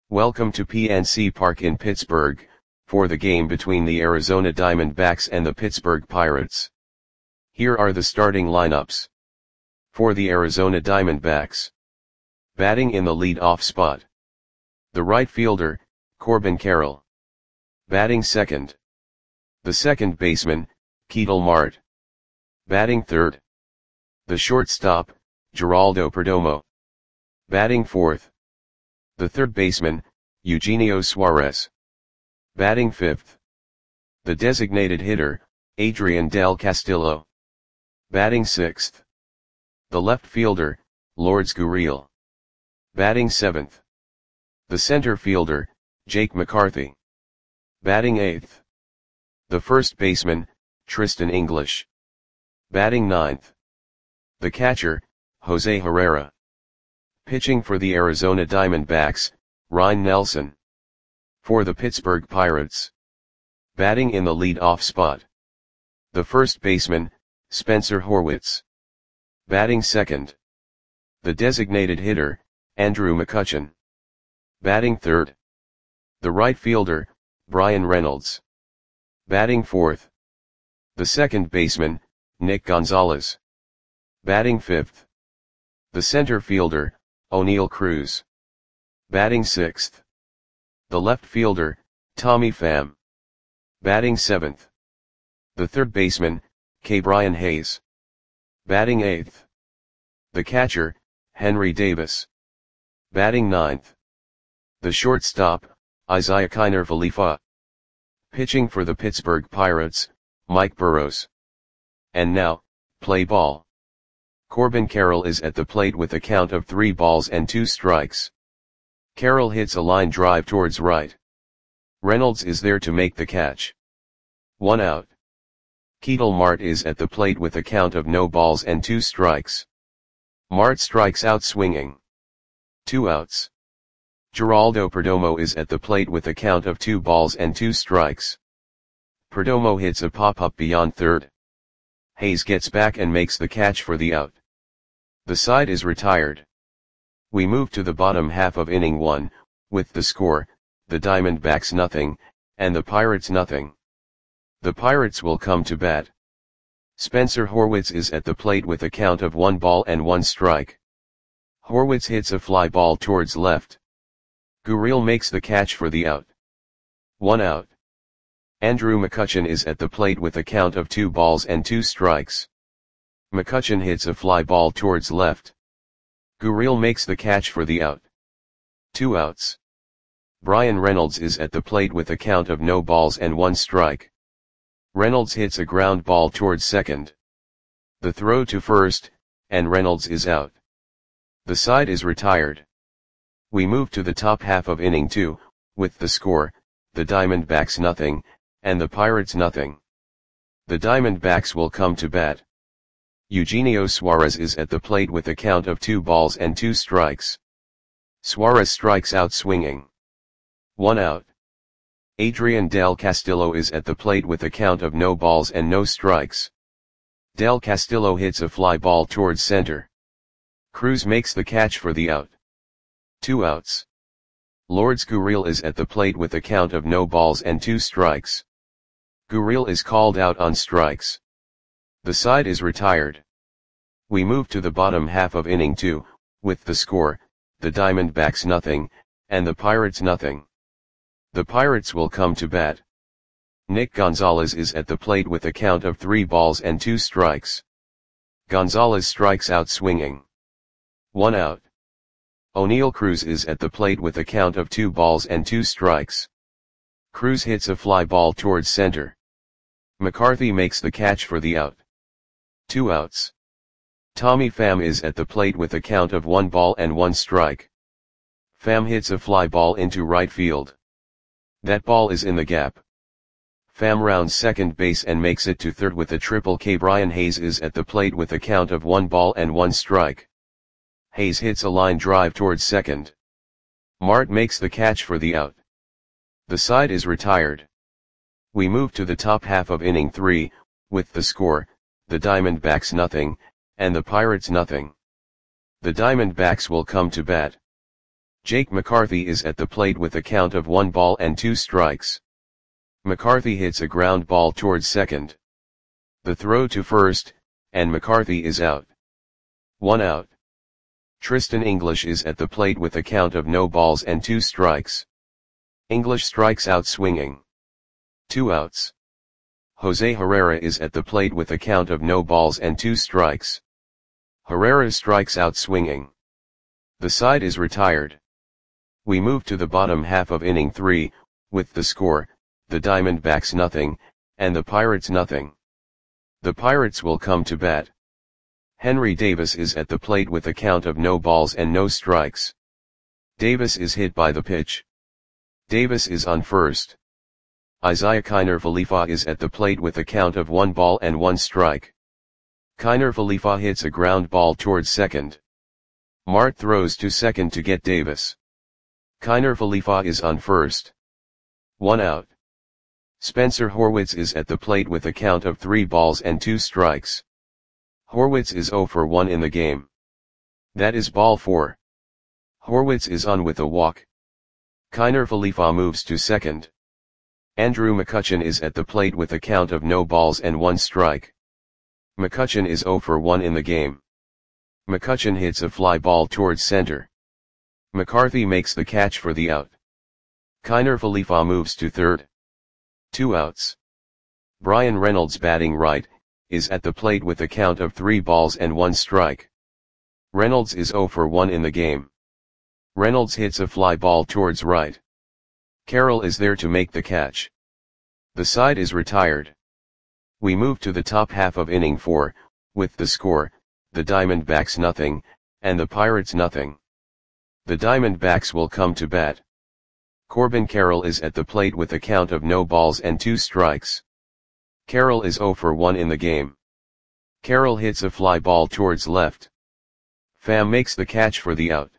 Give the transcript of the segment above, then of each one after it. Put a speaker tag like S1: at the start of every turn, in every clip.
S1: Welcome to PNC Park in Pittsburgh, for the game between the Arizona Diamondbacks and the Pittsburgh Pirates. Here are the starting lineups. For the Arizona Diamondbacks. Batting in the lead-off spot. The right fielder, Corbin Carroll. Batting second. The second baseman, Ketel Marte. Batting third. The shortstop, Geraldo Perdomo. Batting fourth. The third baseman, Eugenio Suarez. Batting fifth. The designated hitter, Adrian Del Castillo. Batting sixth. The left fielder, Lourdes Gurriel. Batting seventh. The center fielder, Jake McCarthy. Batting eighth. The first baseman, Tristan English. Batting ninth. The catcher, Jose Herrera. Pitching for the Arizona Diamondbacks, Ryne Nelson. For the Pittsburgh Pirates. Batting in the lead-off spot. The first baseman, Spencer Horwitz. Batting second. The designated hitter, Andrew McCutchen. Batting third. The right fielder, Bryan Reynolds. Batting fourth. The second baseman, Nick Gonzalez. Batting fifth. The center fielder, Oneil Cruz. Batting sixth. The left fielder, Tommy Pham. Batting seventh. The third baseman, Ke'Bryan Hayes. Batting eighth. The catcher, Henry Davis. Batting ninth. The shortstop, Isiah Kiner Falefa. Pitching for the Pittsburgh Pirates, Mike Burrows. And now, play ball. Corbin Carroll is at the plate with a count of 3 balls and 2 strikes. Carroll hits a line drive towards right. Reynolds is there to make the catch. 1 out. Ketel Marte is at the plate with a count of no balls and 2 strikes. Marte strikes out swinging. 2 outs. Geraldo Perdomo is at the plate with a count of 2 balls and 2 strikes. Perdomo hits a pop-up beyond third. Hayes gets back and makes the catch for the out. The side is retired. We move to the bottom half of inning 1, with the score, the Diamondbacks nothing, and the Pirates nothing. The Pirates will come to bat. Spencer Horwitz is at the plate with a count of 1 ball and 1 strike. Horwitz hits a fly ball towards left. Gurriel makes the catch for the out. 1 out. Andrew McCutchen is at the plate with a count of 2 balls and 2 strikes. McCutchen hits a fly ball towards left. Gurriel makes the catch for the out. 2 outs. Bryan Reynolds is at the plate with a count of no balls and 1 strike. Reynolds hits a ground ball towards second. The throw to first, and Reynolds is out. The side is retired. We move to the top half of inning 2, with the score, the Diamondbacks nothing, and the Pirates nothing. The Diamondbacks will come to bat. Eugenio Suarez is at the plate with a count of 2 balls and 2 strikes. Suarez strikes out swinging. 1 out. Adrian Del Castillo is at the plate with a count of no balls and no strikes. Del Castillo hits a fly ball towards center. Cruz makes the catch for the out. 2 outs. Lourdes Gurriel is at the plate with a count of no balls and 2 strikes. Gurriel is called out on strikes. The side is retired. We move to the bottom half of inning 2, with the score, the Diamondbacks nothing, and the Pirates nothing. The Pirates will come to bat. Nick Gonzalez is at the plate with a count of 3 balls and 2 strikes. Gonzalez strikes out swinging. 1 out. Oneil Cruz is at the plate with a count of 2 balls and 2 strikes. Cruz hits a fly ball towards center. McCarthy makes the catch for the out. 2 outs. Tommy Pham is at the plate with a count of 1 ball and 1 strike. Pham hits a fly ball into right field. That ball is in the gap. Pham rounds second base and makes it to third with a triple. Ke'Bryan Hayes is at the plate with a count of 1 ball and 1 strike. Hayes hits a line drive towards second. Marte makes the catch for the out. The side is retired. We move to the top half of inning 3, with the score, the Diamondbacks nothing, and the Pirates nothing. The Diamondbacks will come to bat. Jake McCarthy is at the plate with a count of 1 ball and 2 strikes. McCarthy hits a ground ball towards second. The throw to first, and McCarthy is out. 1 out. Tristan English is at the plate with a count of no balls and 2 strikes. English strikes out swinging. 2 outs. Jose Herrera is at the plate with a count of no balls and 2 strikes. Herrera strikes out swinging. The side is retired. We move to the bottom half of inning 3, with the score, the Diamondbacks nothing, and the Pirates nothing. The Pirates will come to bat. Henry Davis is at the plate with a count of no balls and no strikes. Davis is hit by the pitch. Davis is on first. Isaiah Kiner Falefa is at the plate with a count of 1 ball and 1 strike. Kiner Falefa hits a ground ball towards second. Mart throws to second to get Davis. Kiner Falefa is on first. 1 out. Spencer Horwitz is at the plate with a count of 3 balls and 2 strikes. Horwitz is 0 for 1 in the game. That is ball 4. Horwitz is on with a walk. Kiner Falefa moves to second. Andrew McCutchen is at the plate with a count of no balls and 1 strike. McCutchen is 0 for 1 in the game. McCutchen hits a fly ball towards center. McCarthy makes the catch for the out. Kiner Falefa moves to third. 2 outs. Brian Reynolds, batting right, is at the plate with a count of 3 balls and 1 strike. Reynolds is 0 for 1 in the game. Reynolds hits a fly ball towards right. Carroll is there to make the catch. The side is retired. We move to the top half of inning 4, with the score, the Diamondbacks nothing, and the Pirates nothing. The Diamondbacks will come to bat. Corbin Carroll is at the plate with a count of no balls and 2 strikes. Carroll is 0 for 1 in the game. Carroll hits a fly ball towards left. Pham makes the catch for the out.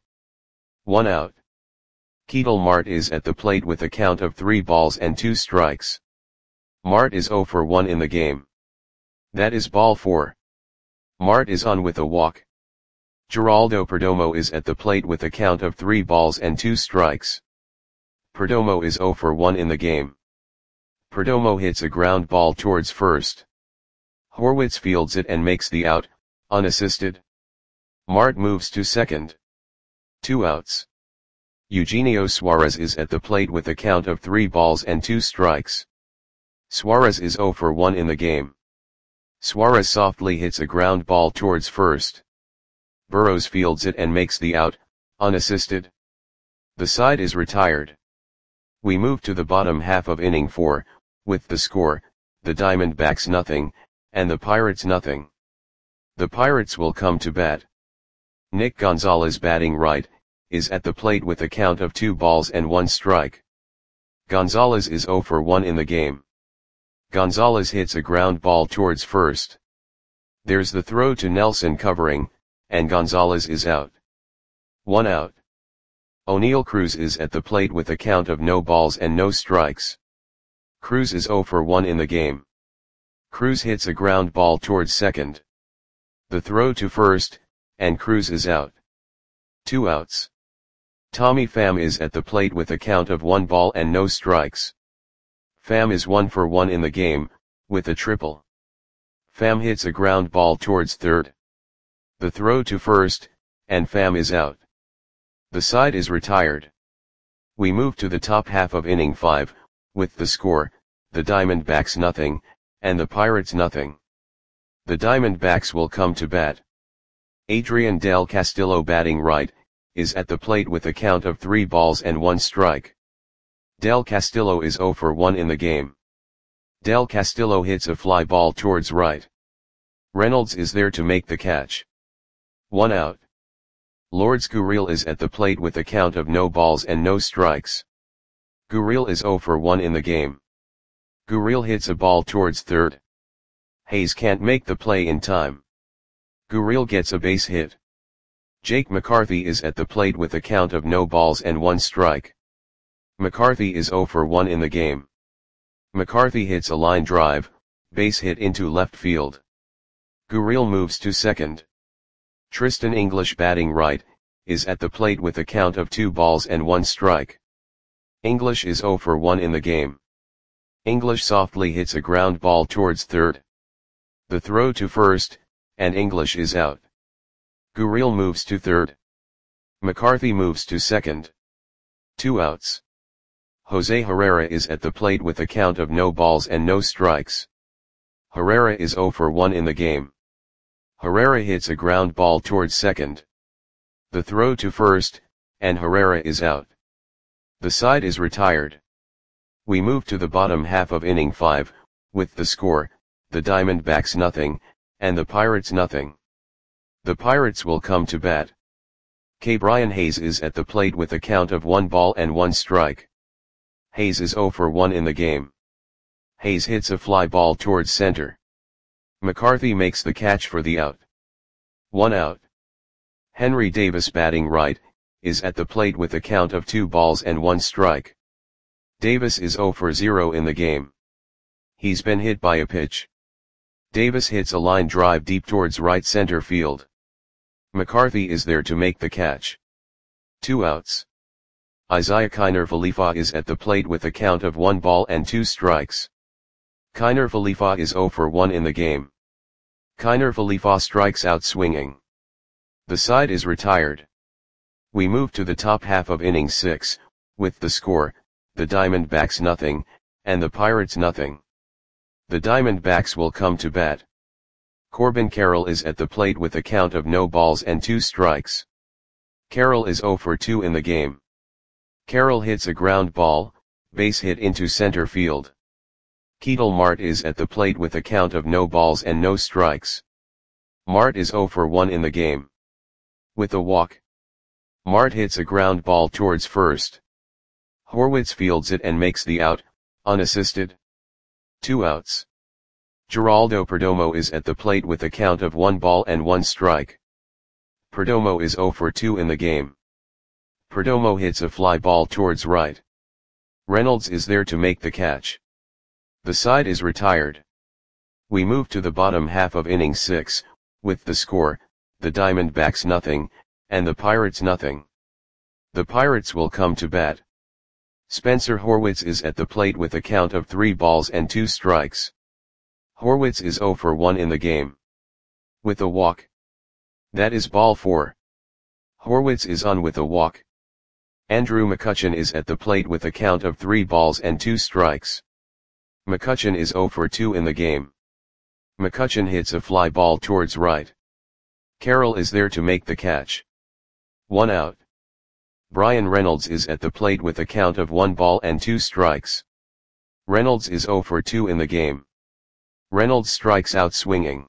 S1: 1 out. Ketel Marte is at the plate with a count of 3 balls and 2 strikes. Marte is 0 for 1 in the game. That is ball 4. Marte is on with a walk. Geraldo Perdomo is at the plate with a count of 3 balls and 2 strikes. Perdomo is 0 for 1 in the game. Perdomo hits a ground ball towards first. Horwitz fields it and makes the out, unassisted. Marte moves to second. 2 outs. Eugenio Suarez is at the plate with a count of 3 balls and 2 strikes. Suarez is 0 for 1 in the game. Suarez softly hits a ground ball towards first. Burrows fields it and makes the out, unassisted. The side is retired. We move to the bottom half of inning 4, with the score, the Diamondbacks nothing, and the Pirates nothing. The Pirates will come to bat. Nick Gonzalez, batting right, is at the plate with a count of 2 balls and 1 strike. Gonzalez is 0 for 1 in the game. Gonzalez hits a ground ball towards first. There's the throw to Nelson covering, and Gonzalez is out. 1 out. O'Neill Cruz is at the plate with a count of no balls and no strikes. Cruz is 0 for 1 in the game. Cruz hits a ground ball towards second. The throw to first, and Cruz is out. 2 outs. Tommy Pham is at the plate with a count of 1 ball and no strikes. Pham is 1 for 1 in the game, with a triple. Pham hits a ground ball towards third. The throw to first, and Pham is out. The side is retired. We move to the top half of inning 5, with the score, the Diamondbacks nothing, and the Pirates nothing. The Diamondbacks will come to bat. Adrian Del Castillo, batting right, is at the plate with a count of 3 balls and 1 strike. Del Castillo is 0 for 1 in the game. Del Castillo hits a fly ball towards right. Reynolds is there to make the catch. 1 out. Lourdes Gurriel is at the plate with a count of no balls and no strikes. Gurriel is 0 for 1 in the game. Gurriel hits a ball towards third. Hayes can't make the play in time. Gurriel gets a base hit. Jake McCarthy is at the plate with a count of no balls and 1 strike. McCarthy is 0 for 1 in the game. McCarthy hits a line drive, base hit into left field. Gurriel moves to second. Tristan English, batting right, is at the plate with a count of 2 balls and 1 strike. English is 0 for 1 in the game. English softly hits a ground ball towards third. The throw to first, and English is out. Gurriel moves to third. McCarthy moves to second. 2 outs. Jose Herrera is at the plate with a count of no balls and no strikes. Herrera is 0 for 1 in the game. Herrera hits a ground ball towards second. The throw to first, and Herrera is out. The side is retired. We move to the bottom half of inning 5, with the score, the Diamondbacks nothing, and the Pirates nothing. The Pirates will come to bat. Brian Hayes is at the plate with a count of 1 ball and 1 strike. Hayes is 0 for 1 in the game. Hayes hits a fly ball towards center. McCarthy makes the catch for the out. 1 out. Henry Davis, batting right, is at the plate with a count of 2 balls and 1 strike. Davis is 0 for 0 in the game. He's been hit by a pitch. Davis hits a line drive deep towards right center field. McCarthy is there to make the catch. 2 outs. Isiah Kiner Falefa is at the plate with a count of 1 ball and 2 strikes. Kiner Falefa is 0 for 1 in the game. Kiner Falefa strikes out swinging. The side is retired. We move to the top half of inning 6, with the score, the Diamondbacks nothing, and the Pirates nothing. The Diamondbacks will come to bat. Corbin Carroll is at the plate with a count of no balls and 2 strikes. Carroll is 0 for 2 in the game. Carroll hits a ground ball, base hit into center field. Ketel Marte is at the plate with a count of no balls and no strikes. Marte is 0 for 1 in the game. With a walk, Marte hits a ground ball towards first. Horwitz fields it and makes the out, unassisted. 2 outs. Geraldo Perdomo is at the plate with a count of 1 ball and 1 strike. Perdomo is 0 for 2 in the game. Perdomo hits a fly ball towards right. Reynolds is there to make the catch. The side is retired. We move to the bottom half of inning 6, with the score, the Diamondbacks nothing, and the Pirates nothing. The Pirates will come to bat. Spencer Horwitz is at the plate with a count of 3 balls and 2 strikes. Horwitz is 0 for 1 in the game. With a walk. That is ball 4. Horwitz is on with a walk. Andrew McCutchen is at the plate with a count of 3 balls and 2 strikes. McCutchen is 0 for 2 in the game. McCutchen hits a fly ball towards right. Carroll is there to make the catch. 1 out. Brian Reynolds is at the plate with a count of 1 ball and 2 strikes. Reynolds is 0 for 2 in the game. Reynolds strikes out swinging.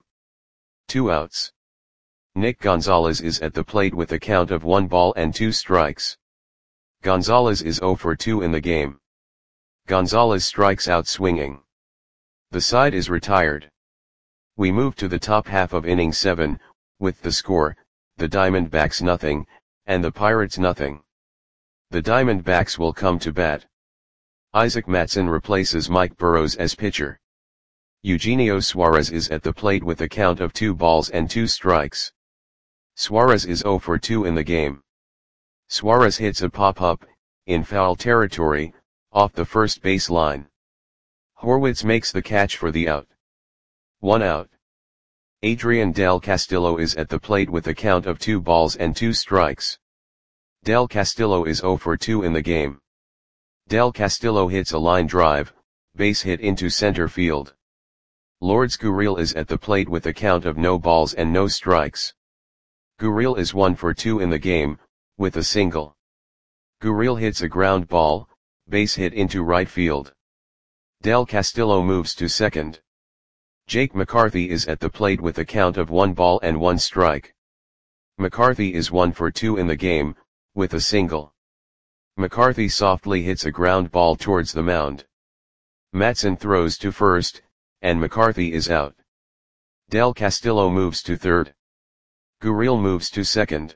S1: 2 outs. Nick Gonzalez is at the plate with a count of 1 ball and 2 strikes. Gonzalez is 0 for 2 in the game. Gonzalez strikes out swinging. The side is retired. We move to the top half of inning 7, with the score, the Diamondbacks nothing, and the Pirates nothing. The Diamondbacks will come to bat. Isaac Matson replaces Mike Burrows as pitcher. Eugenio Suarez is at the plate with a count of 2 balls and 2 strikes. Suarez is 0 for 2 in the game. Suarez hits a pop-up, in foul territory, off the first base line. Horwitz makes the catch for the out. 1 out. Adrian Del Castillo is at the plate with a count of 2 balls and 2 strikes. Del Castillo is 0 for 2 in the game. Del Castillo hits a line drive, base hit into center field. Lourdes Gurriel is at the plate with a count of no balls and no strikes. Gurriel is 1 for 2 in the game, with a single. Gurriel hits a ground ball, base hit into right field. Del Castillo moves to second. Jake McCarthy is at the plate with a count of 1 ball and 1 strike. McCarthy is 1 for 2 in the game, with a single. McCarthy softly hits a ground ball towards the mound. Matson throws to first, and McCarthy is out. Del Castillo moves to third. Gurriel moves to second.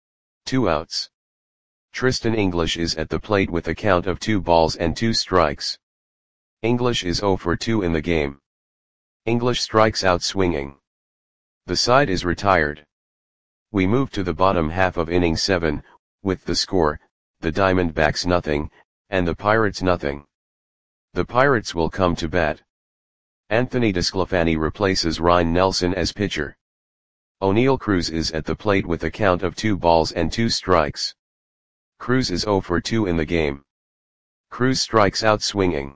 S1: 2 outs. Tristan English is at the plate with a count of 2 balls and 2 strikes. English is 0 for 2 in the game. English strikes out swinging. The side is retired. We move to the bottom half of inning 7, with the score, the Diamondbacks nothing, and the Pirates nothing. The Pirates will come to bat. Anthony DeSclafani replaces Ryne Nelson as pitcher. Oneil Cruz is at the plate with a count of 2 balls and 2 strikes. Cruz is 0 for 2 in the game. Cruz strikes out swinging.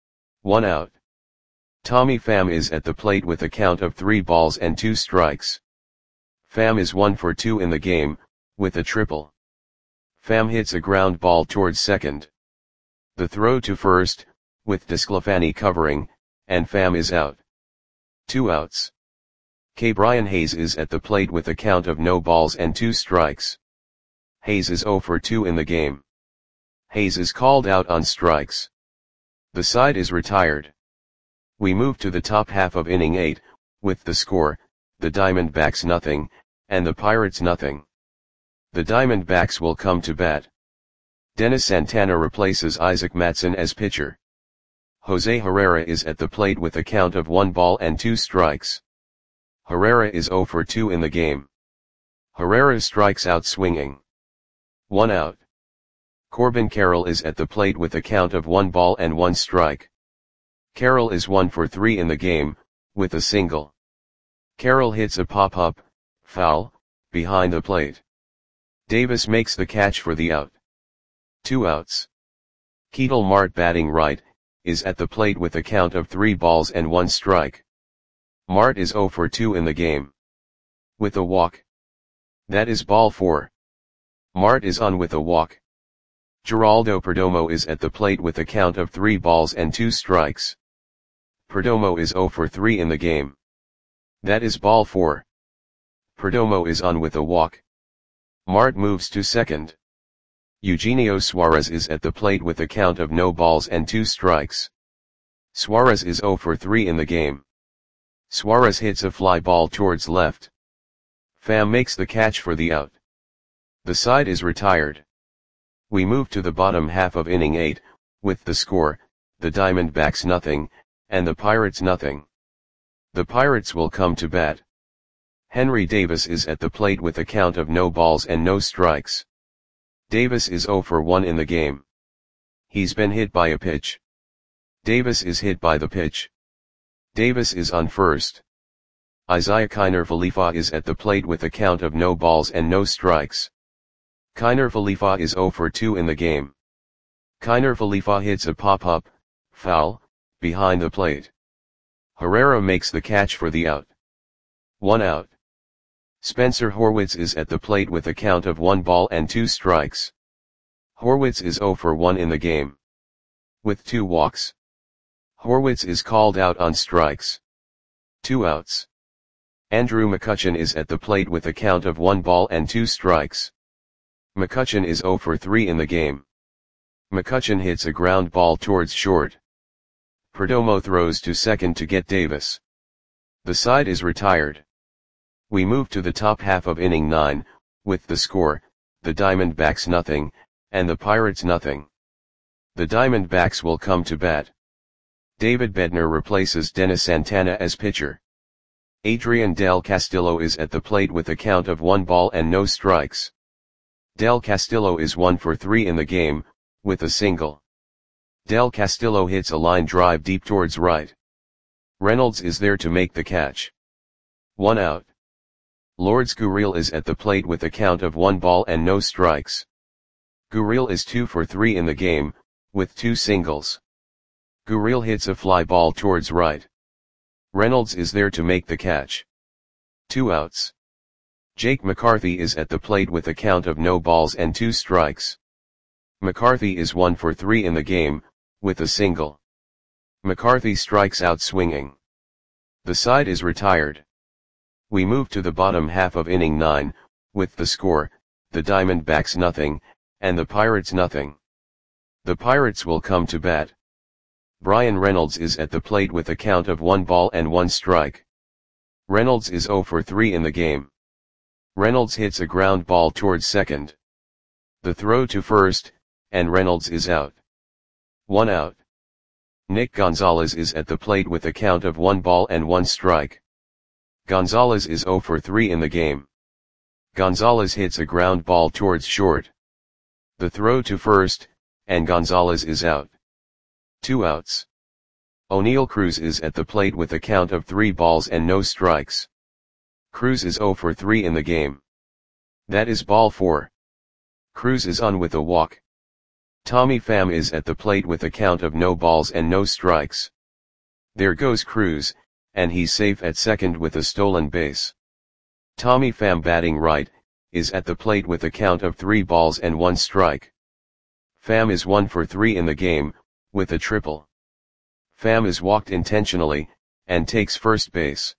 S1: 1 out. Tommy Pham is at the plate with a count of 3 balls and 2 strikes. Pham is 1 for 2 in the game, with a triple. Pham hits a ground ball towards second. The throw to first, with DeSclafani covering, and Pham is out. 2 outs. Ke'Bryan Hayes is at the plate with a count of no balls and 2 strikes. Hayes is 0 for 2 in the game. Hayes is called out on strikes. The side is retired. We move to the top half of inning 8, with the score, the Diamondbacks nothing, and the Pirates nothing. The Diamondbacks will come to bat. Dennis Santana replaces Isaac Matson as pitcher. Jose Herrera is at the plate with a count of 1 ball and 2 strikes. Herrera is 0 for 2 in the game. Herrera strikes out swinging. 1 out. Corbin Carroll is at the plate with a count of 1 ball and 1 strike. Carroll is 1 for 3 in the game, with a single. Carroll hits a pop-up, foul, behind the plate. Davis makes the catch for the out. 2 outs. Ketel Marte batting right, is at the plate with a count of 3 balls and 1 strike. Marte is 0 for 2 in the game. With a walk. That is ball 4. Marte is on with a walk. Geraldo Perdomo is at the plate with a count of 3 balls and 2 strikes. Perdomo is 0 for 3 in the game. That is ball 4. Perdomo is on with a walk. Marte moves to second. Eugenio Suarez is at the plate with a count of no balls and 2 strikes. Suarez is 0 for 3 in the game. Suarez hits a fly ball towards left. Pham makes the catch for the out. The side is retired. We move to the bottom half of inning 8, with the score, the Diamondbacks nothing, and the Pirates nothing. The Pirates will come to bat. Henry Davis is at the plate with a count of no balls and no strikes. Davis is 0 for 1 in the game. He's been hit by a pitch. Davis is hit by the pitch. Davis is on first. Isiah Kiner Falefa is at the plate with a count of no balls and no strikes. Kiner Falefa is 0 for 2 in the game. Kiner Falefa hits a pop-up, foul, behind the plate. Herrera makes the catch for the out. 1 out. Spencer Horwitz is at the plate with a count of 1 ball and 2 strikes. Horwitz is 0 for 1 in the game. With 2 walks. Horwitz is called out on strikes. 2 outs. Andrew McCutchen is at the plate with a count of 1 ball and 2 strikes. McCutchen is 0 for 3 in the game. McCutchen hits a ground ball towards short. Perdomo throws to second to get Davis. The side is retired. We move to the top half of inning 9, with the score, the Diamondbacks nothing, and the Pirates nothing. The Diamondbacks will come to bat. David Bednar replaces Dennis Santana as pitcher. Adrian Del Castillo is at the plate with a count of 1 ball and no strikes. Del Castillo is 1 for 3 in the game, with a single. Del Castillo hits a line drive deep towards right. Reynolds is there to make the catch. 1 out. Lourdes Gurriel is at the plate with a count of 1 ball and no strikes. Gurriel is 2 for 3 in the game, with 2 singles. Gurriel hits a fly ball towards right. Reynolds is there to make the catch. 2 outs. Jake McCarthy is at the plate with a count of no balls and 2 strikes. McCarthy is 1 for 3 in the game, with a single. McCarthy strikes out swinging. The side is retired. We move to the bottom half of inning 9, with the score, the Diamondbacks nothing, and the Pirates nothing. The Pirates will come to bat. Bryan Reynolds is at the plate with a count of 1 ball and 1 strike. Reynolds is 0 for 3 in the game. Reynolds hits a ground ball towards second. The throw to first, and Reynolds is out. 1 out. Nick Gonzalez is at the plate with a count of 1 ball and 1 strike. Gonzalez is 0 for 3 in the game. Gonzalez hits a ground ball towards short. The throw to first, and Gonzalez is out. 2 outs. O'Neal Cruz is at the plate with a count of 3 balls and no strikes. Cruz is 0 for 3 in the game. That is ball 4. Cruz is on with a walk. Tommy Pham is at the plate with a count of no balls and no strikes. There goes Cruz, and he's safe at second with a stolen base. Tommy Pham, batting right, is at the plate with a count of 3 balls and 1 strike. Pham is 1 for 3 in the game, with a triple. Pham is walked intentionally, and takes first base.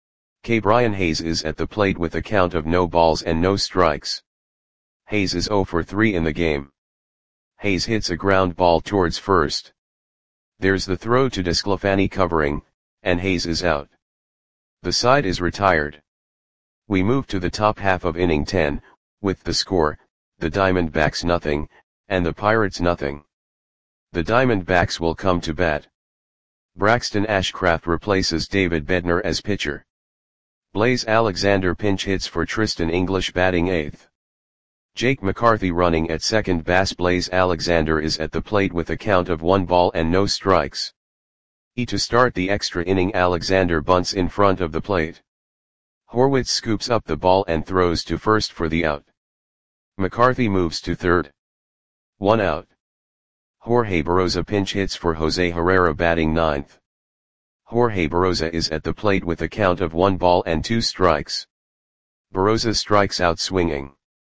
S1: Brian Hayes is at the plate with a count of no balls and no strikes. Hayes is 0 for 3 in the game. Hayes hits a ground ball towards first. There's the throw to DeSclafani covering, and Hayes is out. The side is retired. We move to the top half of inning 10, with the score, the Diamondbacks nothing, and the Pirates nothing. The Diamondbacks will come to bat. Braxton Ashcraft replaces David Bednar as pitcher. Blaze Alexander pinch hits for Tristan English, batting 8th. Jake McCarthy running at second base. Blaze Alexander is at the plate with a count of 1 ball and no strikes. To start the extra inning, Alexander bunts in front of the plate. Horwitz scoops up the ball and throws to first for the out. McCarthy moves to third. 1 out. Jorge Barroza pinch hits for Jose Herrera, batting 9th. Jorge Barroza is at the plate with a count of 1 ball and 2 strikes. Barroza strikes out swinging.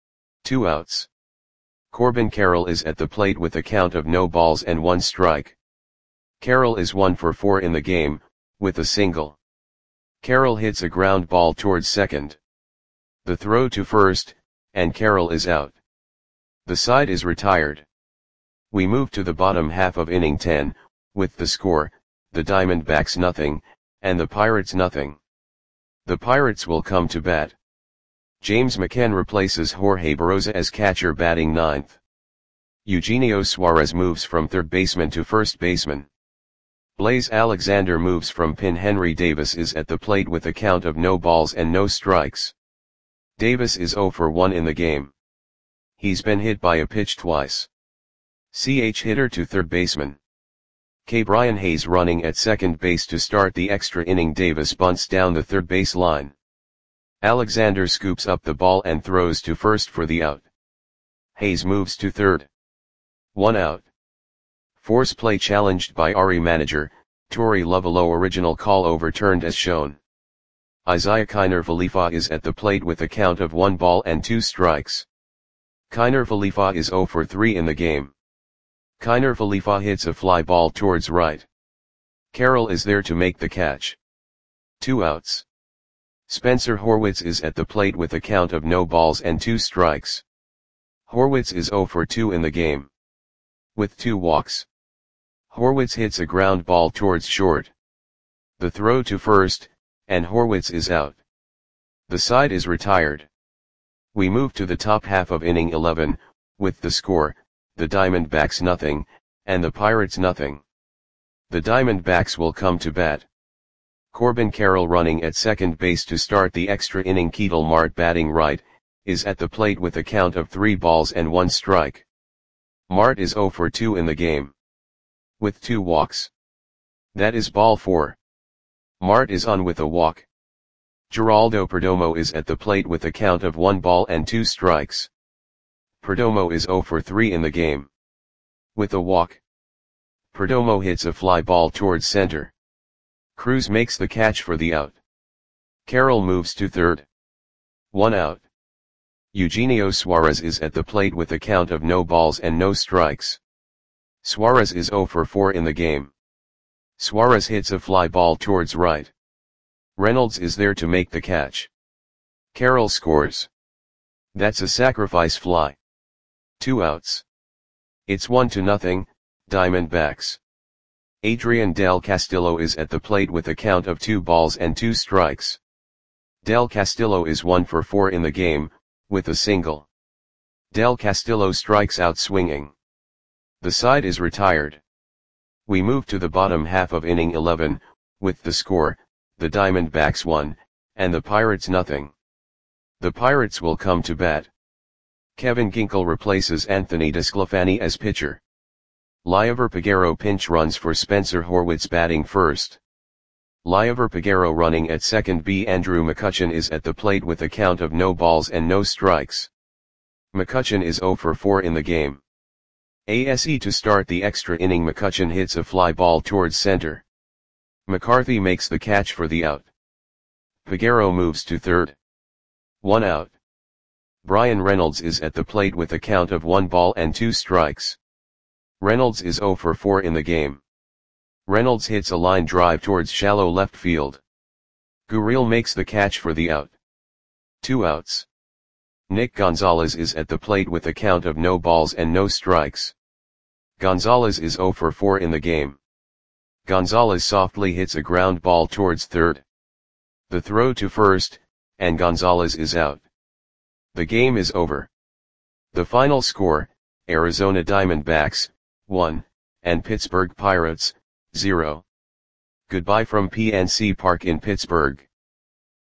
S1: 2 outs. Corbin Carroll is at the plate with a count of no balls and 1 strike. Carroll is 1 for 4 in the game, with a single. Carroll hits a ground ball towards second. The throw to first, and Carroll is out. The side is retired. We move to the bottom half of inning 10, with the score, the Diamondbacks nothing, and the Pirates nothing. The Pirates will come to bat. James McCann replaces Jorge Barroza as catcher, batting 9th. Eugenio Suarez moves from third baseman to first baseman. Blaze Alexander moves from pin. Henry Davis is at the plate with a count of no balls and no strikes. Davis is 0 for 1 in the game. He's been hit by a pitch twice. Hitter to third baseman. Brian Hayes running at second base to start the extra inning. Davis bunts down the third base line. Alexander scoops up the ball and throws to first for the out. Hayes moves to third. 1 out. Force play challenged by Ari manager, Torey Lovullo. Original call overturned as shown. Isaiah Kiner Falefa is at the plate with a count of 1 ball and 2 strikes. Kiner Falefa is 0 for 3 in the game. Kiner Falefa hits a fly ball towards right. Carroll is there to make the catch. 2 outs. Spencer Horwitz is at the plate with a count of no balls and 2 strikes. Horwitz is 0 for 2 in the game. With 2 walks. Horwitz hits a ground ball towards short. The throw to first, and Horwitz is out. The side is retired. We move to the top half of inning 11, with the score, the Diamondbacks nothing, and the Pirates nothing. The Diamondbacks will come to bat. Corbin Carroll running at second base to start the extra inning. Ketel Marte batting right, is at the plate with a count of 3 balls and 1 strike. Marte is 0 for 2 in the game. With 2 walks. That is ball 4. Marte is on with a walk. Geraldo Perdomo is at the plate with a count of 1 ball and 2 strikes. Perdomo is 0 for 3 in the game. With a walk. Perdomo hits a fly ball towards center. Cruz makes the catch for the out. Carroll moves to third. 1 out. Eugenio Suarez is at the plate with a count of no balls and no strikes. Suarez is 0 for 4 in the game. Suarez hits a fly ball towards right. Reynolds is there to make the catch. Carroll scores. That's a sacrifice fly. 2 outs. It's 1-0, Diamondbacks. Adrian Del Castillo is at the plate with a count of 2 balls and 2 strikes. Del Castillo is 1 for 4 in the game, with a single. Del Castillo strikes out swinging. The side is retired. We move to the bottom half of inning 11, with the score, the Diamondbacks 1, and the Pirates nothing. The Pirates will come to bat. Kevin Ginkel replaces Anthony DeSclafani as pitcher. Liover Peguero pinch runs for Spencer Horwitz batting first. Liover Peguero running at second. Andrew McCutchen is at the plate with a count of no balls and no strikes. McCutchen is 0 for 4 in the game. ASE to start the extra inning. McCutchen hits a fly ball towards center. McCarthy makes the catch for the out. Peguero moves to third. 1 out. Bryan Reynolds is at the plate with a count of 1 ball and 2 strikes. Reynolds is 0 for 4 in the game. Reynolds hits a line drive towards shallow left field. Gurriel makes the catch for the out. 2 outs. Nick Gonzalez is at the plate with a count of no balls and no strikes. Gonzalez is 0 for 4 in the game. Gonzalez softly hits a ground ball towards third. The throw to first, and Gonzalez is out. The game is over. The final score, Arizona Diamondbacks, 1, and Pittsburgh Pirates, 0. Goodbye from PNC Park in Pittsburgh.